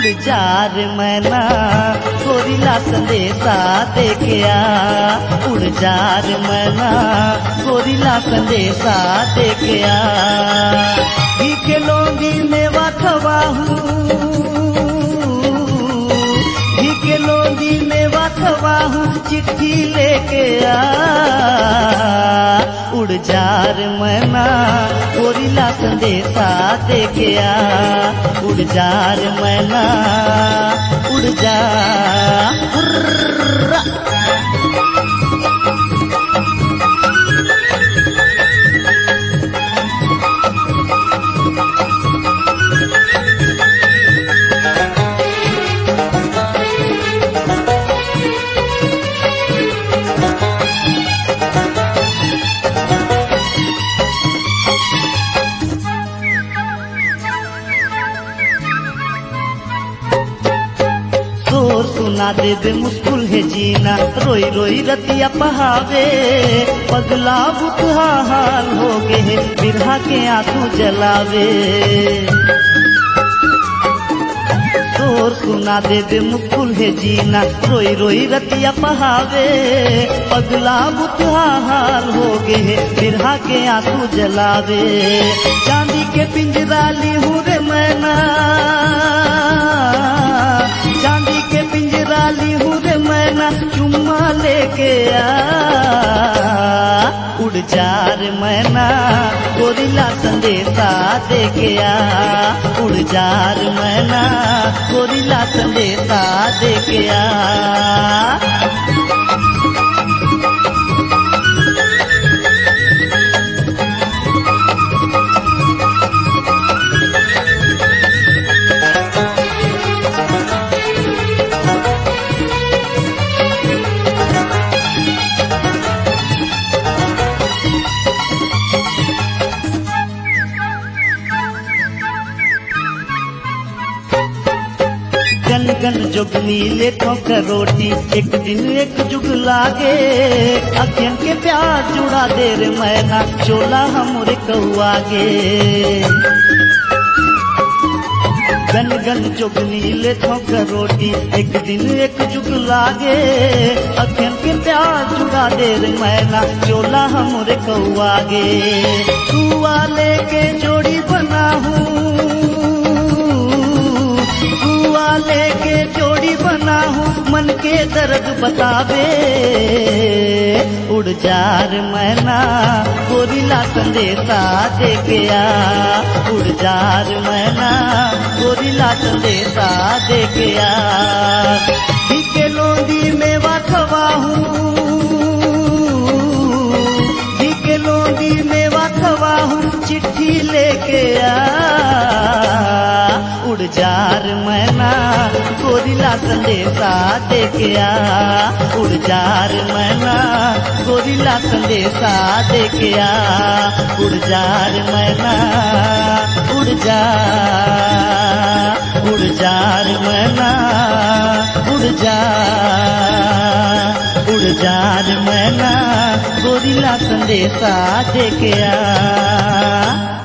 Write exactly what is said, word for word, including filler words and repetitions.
उड़ जा रे मैना गोरिल्ला संदेशा देके आ। उड़ जा रे मैना गोरिल्ला संदेशा देके आ। घी के लौंगी में वाथवाहू, घी के लौंगी में वाथवाहू चिट्ठी लेके आ। उड़ जा रे मैना गोरिल्ला संदेशा देके आ। उड़ जा रे मैना उड़ जा। हुर्रा। शोर सुना देवे मुस्कुल है जीना, रोई रोई रतिया पहावे। पगला बुतहा हाल हो गए बिरहा के आंसू जलावे। शोर सुना देवे मुस्कुल है जीना, रोई रोई रतिया पहावे। पगला बुतहा हाल हो गए बिरहा के आंसू जलावे। चांदी के पिंजरा ली हूँ रे मैना, चांदी के पिंजरा ली हूँ रे मैना चुम्मा लेके आ। उड़ जा रे मैना गोरिल्ला संदेशा देके आ। उड़ जा रे मैना गोरिल्ला संदेशा देके आ। गन गन जोगनी लेखों का रोटी एक दिन एक जुग लागे। अखियन के प्यार जुड़ा दे रे मैना चोला हमरे कौआगे। गन गन जोगनी लेखों का रोटी एक दिन एक जुग लागे। अखियन के प्यार जुड़ा दे रे मैना चोला हमरे कौआगे। कुआ लेके जोड़ी बना हूँ, लेके जोड़ी बना हूँ मन के दर्द बतावे। उड़ जा रे मैना गोरिल्ला संदेशा देके आ। उड़ जा रे मैना गोरिल्ला संदेशा देके आ। घी के लौंगी में वाथवाहू, घी के लौंगी में वाथवाहू चिट्ठी लेके आ। उड़ जा रे मैना गोरिल्ला संदेशा देके आ। उड़ जा रे मैना गोरिल्ला संदेशा देके आ। उड़ जा रे मैना उड़ जा, उड़ जा रे मैना उड़ जा। उड़ जा रे मैना गोरिल्ला संदेशा देके आ।